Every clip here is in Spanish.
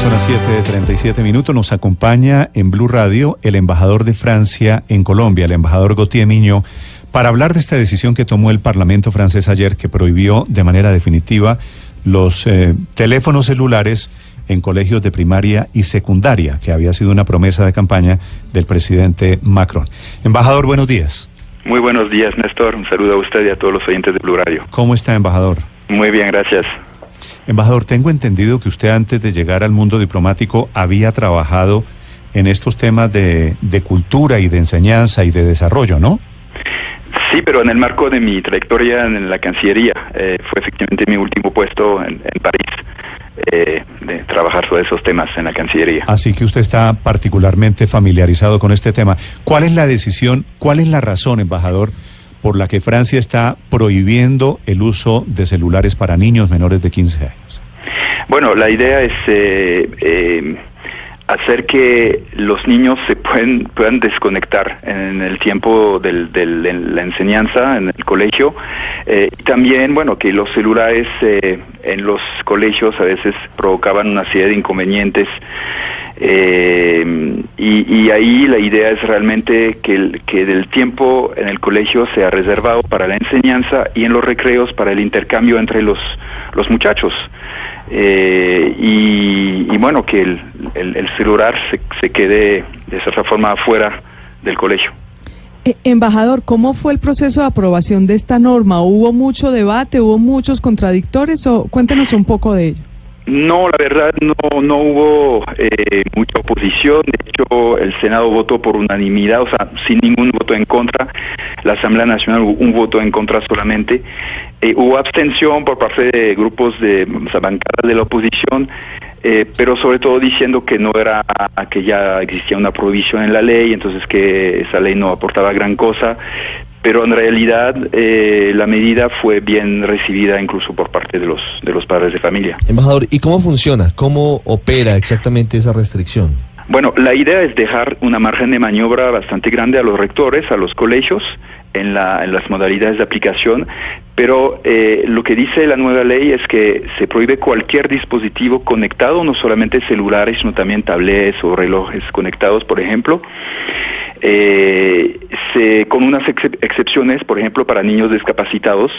Son las 7:37. Nos acompaña en Blue Radio el embajador de Francia en Colombia, el embajador Gauthier Mignot, para hablar de esta decisión que tomó el Parlamento francés ayer, que prohibió de manera definitiva los teléfonos celulares en colegios de primaria y secundaria, que había sido una promesa de campaña del presidente Macron. Embajador, buenos días. Muy buenos días, Néstor. Un saludo a usted y a todos los oyentes de Blue Radio. ¿Cómo está, embajador? Muy bien, gracias. Embajador, tengo entendido que usted antes de llegar al mundo diplomático había trabajado en estos temas de cultura y de enseñanza y de desarrollo, ¿no? Sí, pero en el marco de mi trayectoria en la Cancillería. Fue efectivamente mi último puesto en París, de trabajar sobre esos temas en la Cancillería. Así que usted está particularmente familiarizado con este tema. ¿Cuál es la decisión, cuál es la razón, embajador, por la que Francia está prohibiendo el uso de celulares para niños menores de 15 años? Bueno, la idea es hacer que los niños se puedan desconectar en el tiempo de la enseñanza en el colegio, y también, bueno, que los celulares en los colegios a veces provocaban una serie de inconvenientes, y ahí la idea es realmente que el tiempo en el colegio sea reservado para la enseñanza y en los recreos para el intercambio entre los muchachos. Y bueno, que el celular se quede de cierta forma afuera del colegio. Embajador, ¿cómo fue el proceso de aprobación de esta norma? ¿Hubo mucho debate, hubo muchos contradictores? Cuéntenos un poco de ello. No, la verdad no hubo mucha oposición. De hecho, el Senado votó por unanimidad, o sea, sin ningún voto en contra. La Asamblea Nacional hubo un voto en contra solamente. Hubo abstención por parte de grupos de bancadas de la oposición, pero sobre todo diciendo que no era, que ya existía una prohibición en la ley, entonces que esa ley no aportaba gran cosa. Pero en realidad la medida fue bien recibida incluso por parte de los padres de familia. Embajador, ¿y cómo funciona? ¿Cómo opera exactamente esa restricción? Bueno, la idea es dejar una margen de maniobra bastante grande a los rectores, a los colegios, en las modalidades de aplicación, pero lo que dice la nueva ley es que se prohíbe cualquier dispositivo conectado, no solamente celulares, sino también tablets o relojes conectados, por ejemplo, con unas excepciones, por ejemplo, para niños discapacitados,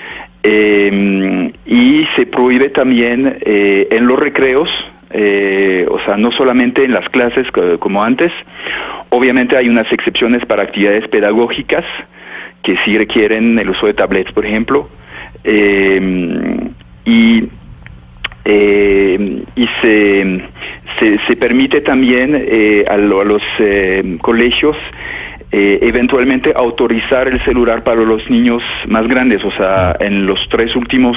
y se prohíbe también en los recreos, o sea, no solamente en las clases como antes. Obviamente hay unas excepciones para actividades pedagógicas que sí requieren el uso de tablets, por ejemplo, y se permite también a los colegios eventualmente autorizar el celular para los niños más grandes, o sea, en los tres últimos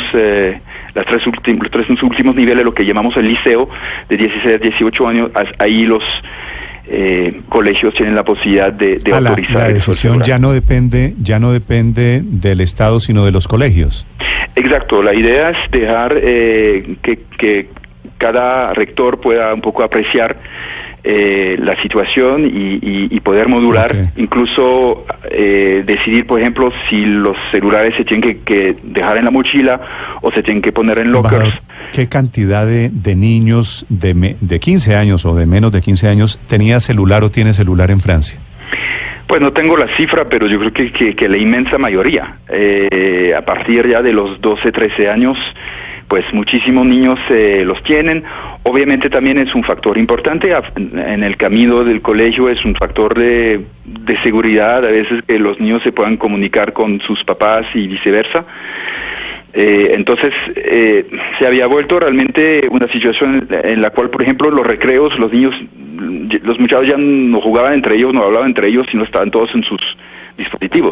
niveles, lo que llamamos el liceo, de 16 a 18 años, ahí los colegios tienen la posibilidad de autorizar. La decisión ya no depende del Estado, sino de los colegios. Exacto, la idea es dejar que cada rector pueda un poco apreciar la situación y poder modular, incluso decidir, por ejemplo, si los celulares se tienen que dejar en la mochila o se tienen que poner en lockers. ¿Qué cantidad de niños de 15 años o de menos de 15 años tenía celular o tiene celular en Francia? Pues no tengo la cifra, pero yo creo que la inmensa mayoría, a partir ya de los 12, 13 años, pues muchísimos niños los tienen. Obviamente también es un factor importante en el camino del colegio, es un factor de seguridad, a veces que los niños se puedan comunicar con sus papás y viceversa. Entonces se había vuelto realmente una situación en la cual, por ejemplo, los recreos, los muchachos ya no jugaban entre ellos, no hablaban entre ellos, sino estaban todos en sus dispositivos.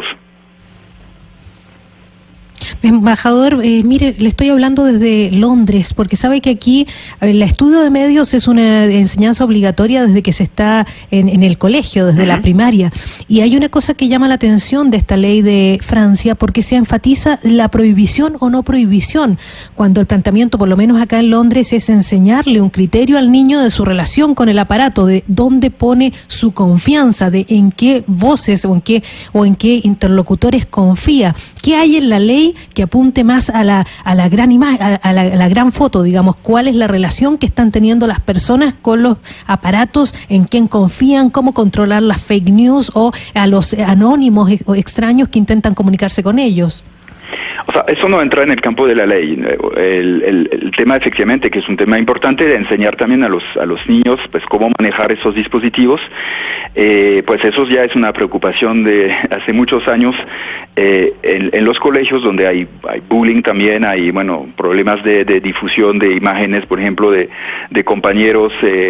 Embajador, mire, le estoy hablando desde Londres, porque sabe que aquí el estudio de medios es una enseñanza obligatoria desde que se está en el colegio, desde la primaria. Y hay una cosa que llama la atención de esta ley de Francia, porque se enfatiza la prohibición o no prohibición, cuando el planteamiento, por lo menos acá en Londres, es enseñarle un criterio al niño de su relación con el aparato, de dónde pone su confianza, de en qué voces o en qué interlocutores confía. ¿Qué hay en la ley que apunte más a la gran imagen, a la gran foto, digamos, cuál es la relación que están teniendo las personas con los aparatos, en quién confían, cómo controlar las fake news o a los anónimos o extraños que intentan comunicarse con ellos. O sea, eso no entra en el campo de la ley. El tema, efectivamente, que es un tema importante de enseñar también a los niños, pues, cómo manejar esos dispositivos, pues eso ya es una preocupación de hace muchos años en los colegios, donde hay bullying también, hay, bueno, problemas de difusión de imágenes, por ejemplo, de compañeros,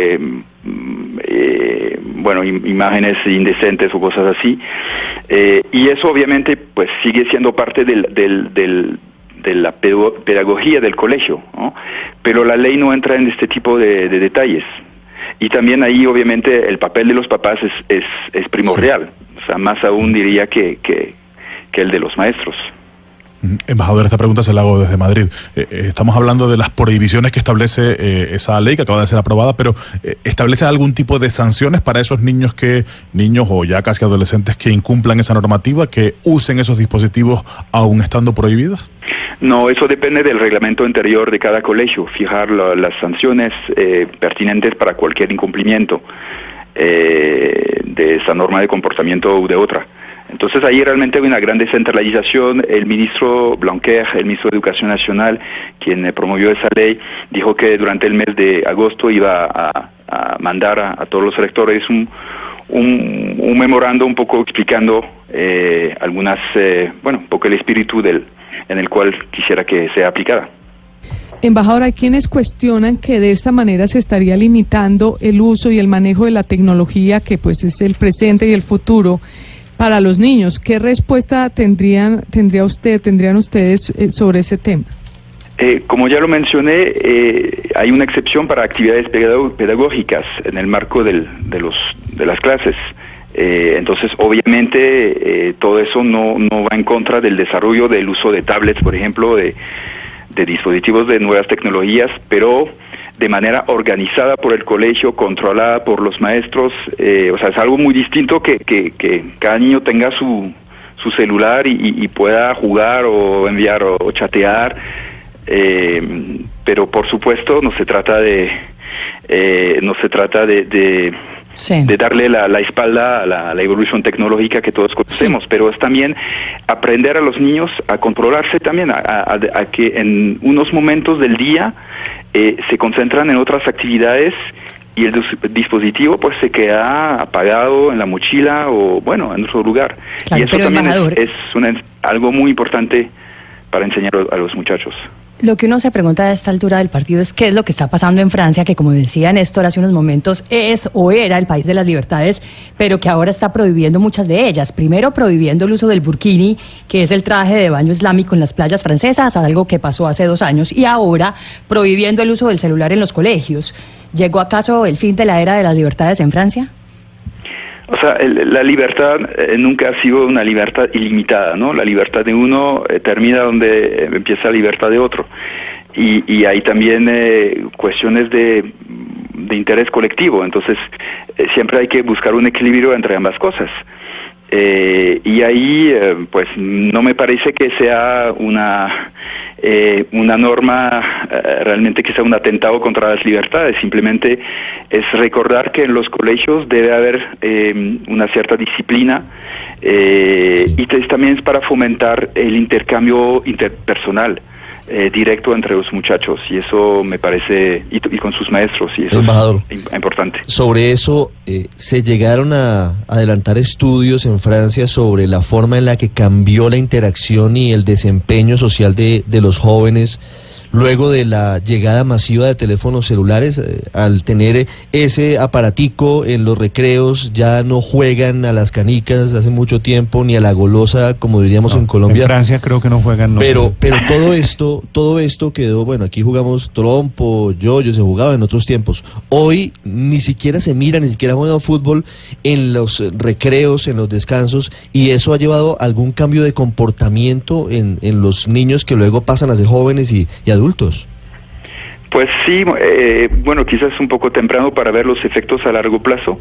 bueno, imágenes indecentes o cosas así, y eso obviamente pues sigue siendo parte de la pedagogía del colegio, ¿no? Pero la ley no entra en este tipo de detalles, y también ahí obviamente el papel de los papás es primordial, o sea, más aún diría que el de los maestros. Embajador, esta pregunta se la hago desde Madrid. Estamos hablando de las prohibiciones que establece esa ley que acaba de ser aprobada, pero ¿establece algún tipo de sanciones para esos niños o ya casi adolescentes que incumplan esa normativa, que usen esos dispositivos aún estando prohibidos? No, eso depende del reglamento interior de cada colegio, fijar las sanciones pertinentes para cualquier incumplimiento de esa norma de comportamiento u de otra. Entonces ahí realmente hay una gran descentralización. El ministro Blanquer, el ministro de Educación Nacional, quien promovió esa ley, dijo que durante el mes de agosto iba a mandar a todos los rectores un memorando un poco explicando algunas, un poco el espíritu en el cual quisiera que sea aplicada. Embajador, hay quienes cuestionan que de esta manera se estaría limitando el uso y el manejo de la tecnología, que pues es el presente y el futuro, para los niños. ¿Qué respuesta tendrían ustedes sobre ese tema? Como ya lo mencioné, hay una excepción para actividades pedagógicas en el marco de las clases. Entonces, obviamente, todo eso no va en contra del desarrollo del uso de tablets, por ejemplo, de dispositivos de nuevas tecnologías, pero de manera organizada por el colegio, controlada por los maestros. O sea, es algo muy distinto que cada niño tenga su celular y pueda jugar o enviar o chatear, pero por supuesto no se trata de darle la espalda a la evolución tecnológica que todos conocemos, sí. Pero es también aprender a los niños a controlarse también, a que en unos momentos del día se concentran en otras actividades y el dispositivo pues se queda apagado en la mochila o bueno, en otro lugar. Claro, y eso también es algo muy importante para enseñar a los muchachos. Lo que uno se pregunta a esta altura del partido es qué es lo que está pasando en Francia, que como decía Néstor hace unos momentos es o era el país de las libertades, pero que ahora está prohibiendo muchas de ellas. Primero prohibiendo el uso del burkini, que es el traje de baño islámico en las playas francesas, algo que pasó hace 2 años, y ahora prohibiendo el uso del celular en los colegios. ¿Llegó acaso el fin de la era de las libertades en Francia? O sea, la libertad nunca ha sido una libertad ilimitada, ¿no? La libertad de uno termina donde empieza la libertad de otro. Y hay también cuestiones de interés colectivo, entonces siempre hay que buscar un equilibrio entre ambas cosas. Y ahí, pues, no me parece que sea una norma realmente que sea un atentado contra las libertades. Simplemente es recordar que en los colegios debe haber una cierta disciplina, y también es para fomentar el intercambio interpersonal directo entre los muchachos, y eso me parece, y con sus maestros, y eso Embajador, es importante. Sobre eso, ¿se llegaron a adelantar estudios en Francia sobre la forma en la que cambió la interacción y el desempeño social de los jóvenes luego de la llegada masiva de teléfonos celulares? Al tener ese aparatico en los recreos, ya no juegan a las canicas hace mucho tiempo, ni a la golosa, como diríamos en Colombia. En Francia creo que no juegan. No. Pero todo esto quedó, bueno, aquí jugamos trompo, yoyo, se jugaba en otros tiempos. Hoy ni siquiera se mira, ni siquiera juega fútbol en los recreos, en los descansos, y eso ha llevado a algún cambio de comportamiento en los niños que luego pasan a ser jóvenes y adultos. Pues sí, bueno, quizás un poco temprano para ver los efectos a largo plazo,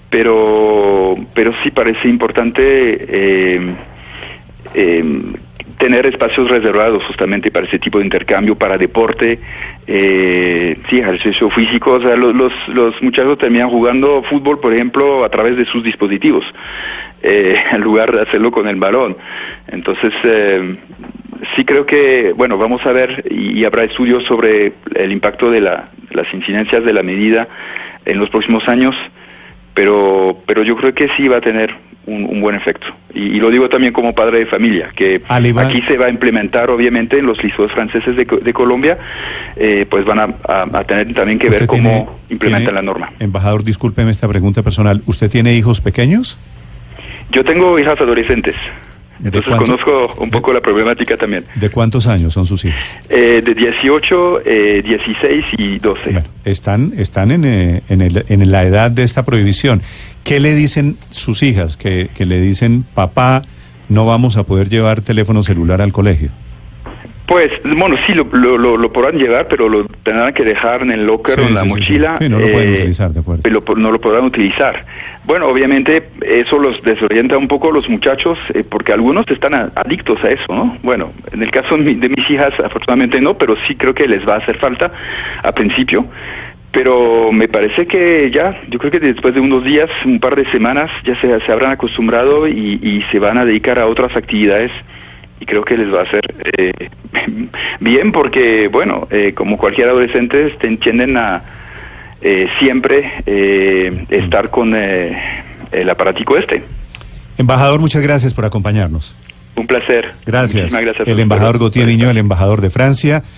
pero sí parece importante tener espacios reservados justamente para ese tipo de intercambio, para deporte, sí, ejercicio físico. O sea, los muchachos terminan jugando fútbol, por ejemplo, a través de sus dispositivos, en lugar de hacerlo con el balón. Entonces, sí creo que, bueno, vamos a ver, y habrá estudios sobre el impacto de las incidencias de la medida en los próximos años, pero yo creo que sí va a tener un buen efecto. Y lo digo también como padre de familia, que aquí se va a implementar, obviamente, en los liceos franceses de Colombia, pues van a tener también que ver cómo implementan la norma. Embajador, discúlpeme esta pregunta personal. ¿Usted tiene hijos pequeños? Yo tengo hijas adolescentes. Entonces conozco un poco la problemática también. ¿De cuántos años son sus hijas? De 18, 16 y 12. Bueno, están en la edad de esta prohibición. ¿Qué le dicen sus hijas? Que le dicen, papá, no vamos a poder llevar teléfono celular al colegio. Pues, bueno, sí, lo podrán llevar, pero lo tendrán que dejar en el locker o en la mochila. Sí, no lo pueden utilizar, de acuerdo. Pero no lo podrán utilizar. Bueno, obviamente eso los desorienta un poco a los muchachos, porque algunos están adictos a eso, ¿no? Bueno, en el caso de mis hijas, afortunadamente no, pero sí creo que les va a hacer falta a principio. Pero me parece que yo creo que después de unos días, un par de semanas, ya se habrán acostumbrado y se van a dedicar a otras actividades. Y creo que les va a hacer bien, porque, bueno, como cualquier adolescente, tienden a siempre estar con el aparatico este. Embajador, muchas gracias por acompañarnos. Un placer. Gracias. Muchísimas gracias. El embajador Gauthier Viñó, el embajador de Francia.